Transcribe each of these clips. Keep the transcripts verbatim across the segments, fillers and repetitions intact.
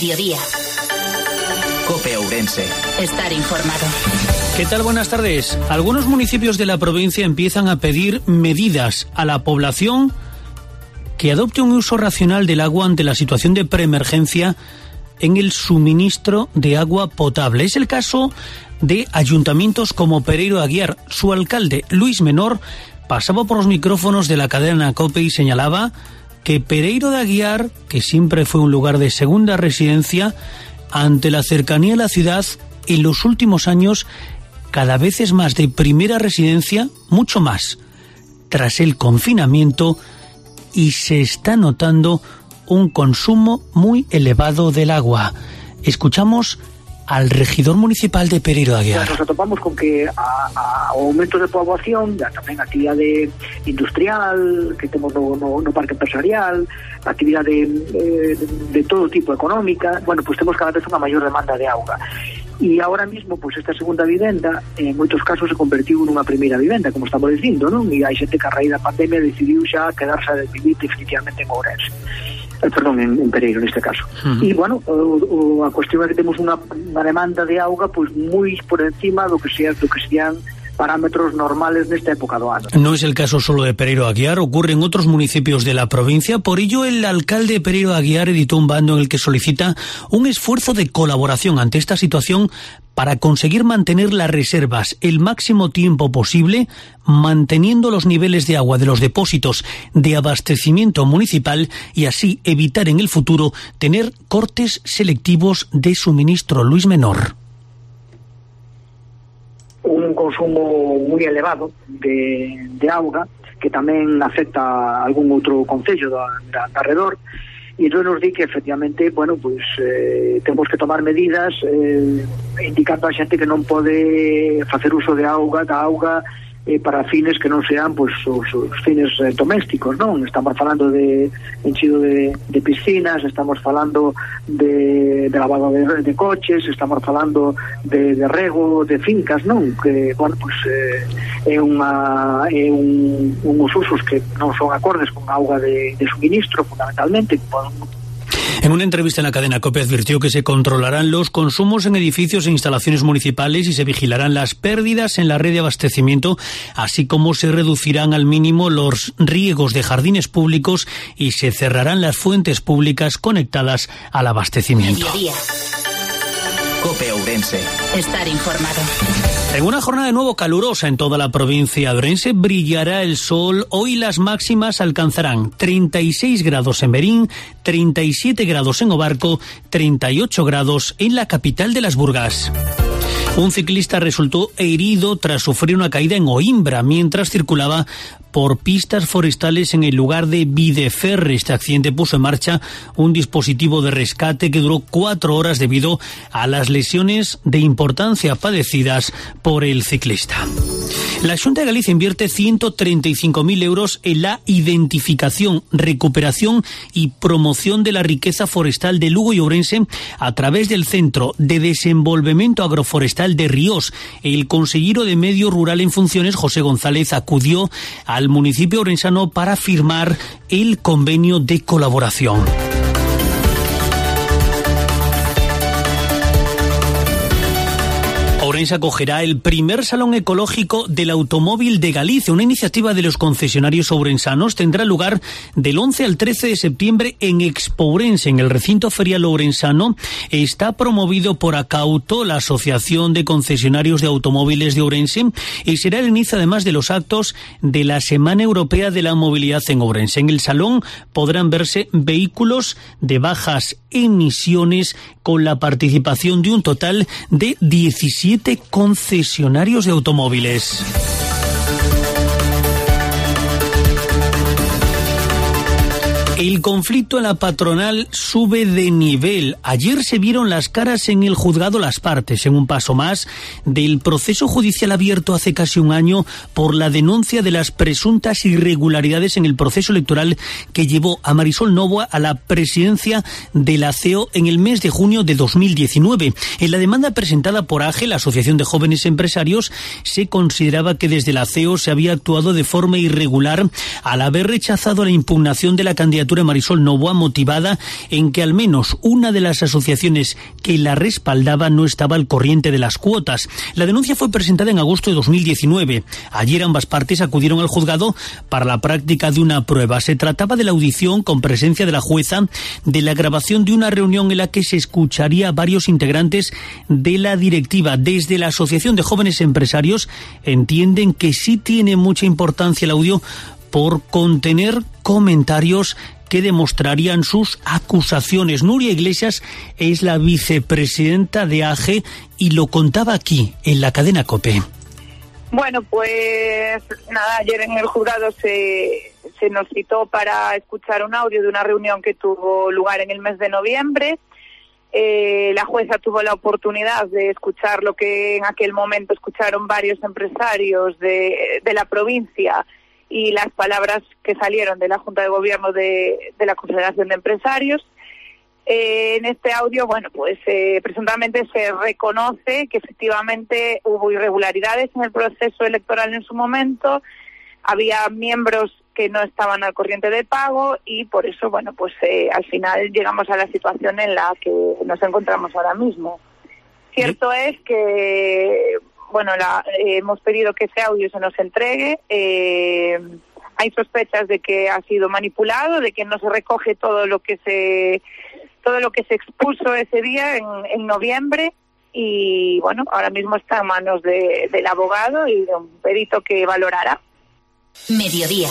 Mediodía. COPE Ourense. Estar informado. ¿Qué tal? Buenas tardes. Algunos municipios de la provincia empiezan a pedir medidas a la población que adopte un uso racional del agua ante la situación de preemergencia en el suministro de agua potable. Es el caso de ayuntamientos como Pereiro de Aguiar. Su alcalde, Luis Menor, pasaba por los micrófonos de la cadena COPE y señalaba que Pereiro de Aguiar, que siempre fue un lugar de segunda residencia, ante la cercanía a la ciudad, en los últimos años cada vez es más de primera residencia, mucho más tras el confinamiento, y se está notando un consumo muy elevado del agua. Escuchamos al regidor municipal de Pereiro de Aguiar. Nos atopamos con que a, a aumento de poboación, tamén actividade industrial que temos no, no, no parque empresarial, actividade de, de, de todo tipo económica, bueno, pues temos cada vez unha maior demanda de auga. E agora mismo, pues esta segunda vivenda en moitos casos se convertiu nunha primeira vivenda, como estamos dicindo, non? E hai xente que a raíz da pandemia decidiu xa quedarse a vivir definitivamente en Ourense. Eh, perdón, en, en Pereiro neste caso. Uh-huh. E, bueno, o, o, a cuestión é que temos unha, unha demanda de auga pues moi por encima do que sea, do que sean parámetros normales nesta época do ano. No es el caso solo de Pereiro de Aguiar, ocurre en otros municipios de la provincia. Por ello, el alcalde de Pereiro de Aguiar editó un bando en el que solicita un esfuerzo de colaboración ante esta situación para conseguir mantener las reservas el máximo tiempo posible, manteniendo los niveles de agua de los depósitos de abastecimiento municipal y así evitar en el futuro tener cortes selectivos de suministro. Luis Menor. Un consumo moi elevado de, de auga que tamén afecta a algún outro concello da, da, da redor, e entón nos di que efectivamente, bueno, pues eh, temos que tomar medidas eh, indicando a xente que non pode facer uso de auga, da auga eh, para fines que non sean pues, os, os fines eh, domésticos, non? Estamos falando de enchido de, de piscinas, estamos falando de, de lavado de, de coches, estamos falando de, de rego de fincas, non? Que, bueno, pues eh, é unha é un, uns usos que non son acordes con auga de, de suministro, fundamentalmente, que poden. En una entrevista en la cadena COPE advirtió que se controlarán los consumos en edificios e instalaciones municipales y se vigilarán las pérdidas en la red de abastecimiento, así como se reducirán al mínimo los riegos de jardines públicos y se cerrarán las fuentes públicas conectadas al abastecimiento. Mediodía. COPE Ourense. Estar informado. En una jornada de nuevo calurosa en toda la provincia de Ourense, brillará el sol. Hoy las máximas alcanzarán treinta y seis grados en Berín, treinta y siete grados en Obarco, treinta y ocho grados en la capital de las Burgas. Un ciclista resultó herido tras sufrir una caída en Oimbra mientras circulaba por pistas forestales en el lugar de Videferre. Este accidente puso en marcha un dispositivo de rescate que duró cuatro horas debido a las lesiones de importancia padecidas por el ciclista. La Xunta de Galicia invierte ciento treinta y cinco mil euros en la identificación, recuperación y promoción de la riqueza forestal de Lugo y Ourense a través del Centro de Desenvolvemento Agroforestal de Ríos. El consejero de Medio Rural en funciones, José González, acudió al municipio ourensano para firmar el convenio de colaboración. Ourense acogerá el primer Salón Ecológico del Automóvil de Galicia. Una iniciativa de los concesionarios ourensanos tendrá lugar del once al trece de septiembre en Expo Ourense, en el recinto ferial ourensano. Está promovido por Acauto, la Asociación de Concesionarios de Automóviles de Ourense, y será el inicio además de los actos de la Semana Europea de la Movilidad en Ourense. En el salón podrán verse vehículos de bajas emisiones con la participación de un total de diecisiete concesionarios de automóviles. El conflicto en la patronal sube de nivel. Ayer se vieron las caras en el juzgado las partes, en un paso más del proceso judicial abierto hace casi un año por la denuncia de las presuntas irregularidades en el proceso electoral que llevó a Marisol Novoa a la presidencia de la C E O en el mes de junio de dos mil diecinueve. En la demanda presentada por A G E, la Asociación de Jóvenes Empresarios, se consideraba que desde la C E O se había actuado de forma irregular al haber rechazado la impugnación de la candidatura Cultura Marisol Novoa, motivada en que al menos una de las asociaciones que la respaldaba no estaba al corriente de las cuotas. La denuncia fue presentada en agosto de dos mil diecinueve. Ayer ambas partes acudieron al juzgado para la práctica de una prueba. Se trataba de la audición con presencia de la jueza de la grabación de una reunión en la que se escucharía a varios integrantes de la directiva. Desde la Asociación de Jóvenes Empresarios entienden que sí tiene mucha importancia el audio por contener comentarios que demostrarían sus acusaciones. Nuria Iglesias es la vicepresidenta de A G E y lo contaba aquí, en la cadena COPE. Bueno, pues nada, ayer en el juzgado se, se nos citó para escuchar un audio de una reunión que tuvo lugar en el mes de noviembre. Eh, la jueza tuvo la oportunidad de escuchar lo que en aquel momento escucharon varios empresarios de, de la provincia y las palabras que salieron de la Junta de Gobierno de, de la Confederación de Empresarios. Eh, en este audio, bueno, pues eh, presuntamente se reconoce que efectivamente hubo irregularidades en el proceso electoral en su momento, había miembros que no estaban al corriente de pago y por eso, bueno, pues eh, al final llegamos a la situación en la que nos encontramos ahora mismo. Cierto es que, bueno, la, eh, hemos pedido que ese audio se nos entregue. Eh, hay sospechas de que ha sido manipulado, de que no se recoge todo lo que se todo lo que se expuso ese día en, en noviembre y, bueno, ahora mismo está en manos de, del abogado y de un perito que valorará. Mediodía.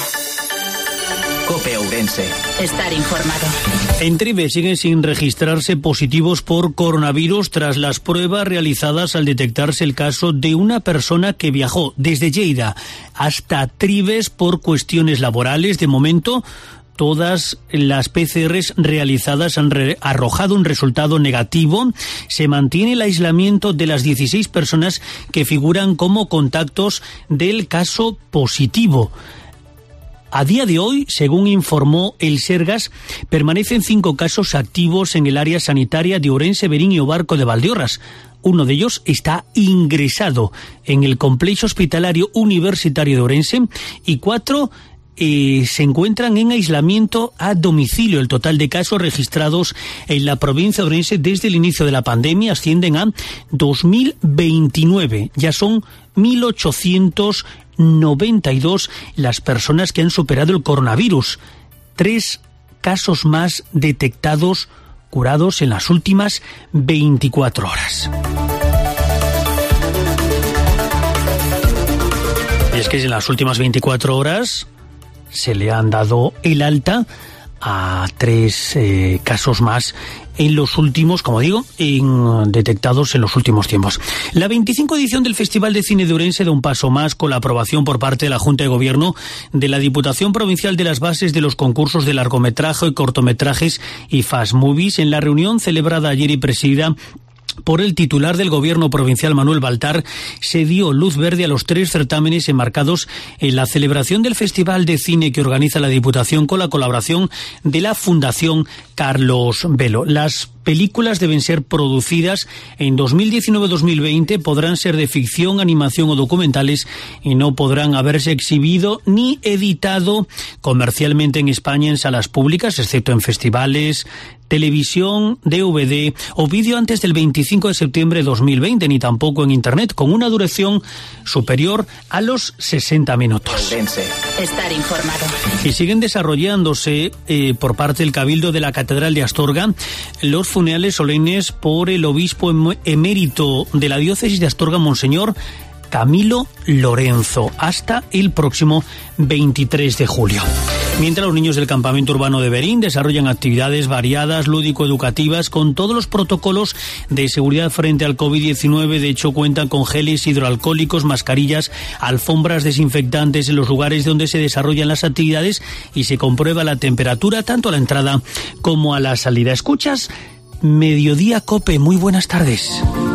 COPE Ourense. Estar informado. En Tribe siguen sin registrarse positivos por coronavirus tras las pruebas realizadas al detectarse el caso de una persona que viajó desde Lleida hasta Tribes por cuestiones laborales. De momento, todas las P C Rs realizadas han re- arrojado un resultado negativo. Se mantiene el aislamiento de las dieciséis personas que figuran como contactos del caso positivo. A día de hoy, según informó el Sergas, permanecen cinco casos activos en el área sanitaria de Ourense, Verín y Obarco de Valdeorras. Uno de ellos está ingresado en el complejo hospitalario universitario de Ourense y cuatro Eh, se encuentran en aislamiento a domicilio. El total de casos registrados en la provincia de Ourense desde el inicio de la pandemia ascienden a dos mil veintinueve. Ya son mil ochocientos noventa y dos las personas que han superado el coronavirus. Tres casos más detectados, curados en las últimas veinticuatro horas. Y es que en las últimas veinticuatro horas se le han dado el alta a tres eh, casos más en los últimos, como digo, en, detectados en los últimos tiempos. La veinticinco edición del Festival de Cine de Ourense da un paso más con la aprobación por parte de la Junta de Gobierno de la Diputación Provincial de las bases de los concursos de largometraje y cortometrajes y Fast Movies. En la reunión celebrada ayer y presidida por el titular del Gobierno provincial, Manuel Baltar, se dio luz verde a los tres certámenes enmarcados en la celebración del Festival de Cine que organiza la Diputación con la colaboración de la Fundación Carlos Velo. Las películas deben ser producidas en dos mil diecinueve dos mil veinte, podrán ser de ficción, animación o documentales y no podrán haberse exhibido ni editado comercialmente en España en salas públicas, excepto en festivales, televisión, D V D o vídeo antes del veinticinco de septiembre de dos mil veinte, ni tampoco en Internet, con una duración superior a los sesenta minutos. Estar informado. Y siguen desarrollándose eh, por parte del Cabildo de la Catedral de Astorga los funerales solemnes por el obispo emérito de la diócesis de Astorga, Monseñor Camilo Lorenzo, hasta el próximo veintitrés de julio. Mientras los niños del campamento urbano de Verín desarrollan actividades variadas, lúdico-educativas, con todos los protocolos de seguridad frente al COVID diecinueve. De hecho, cuentan con geles hidroalcohólicos, mascarillas, alfombras desinfectantes en los lugares donde se desarrollan las actividades y se comprueba la temperatura tanto a la entrada como a la salida. Escuchas Mediodía COPE. Muy buenas tardes.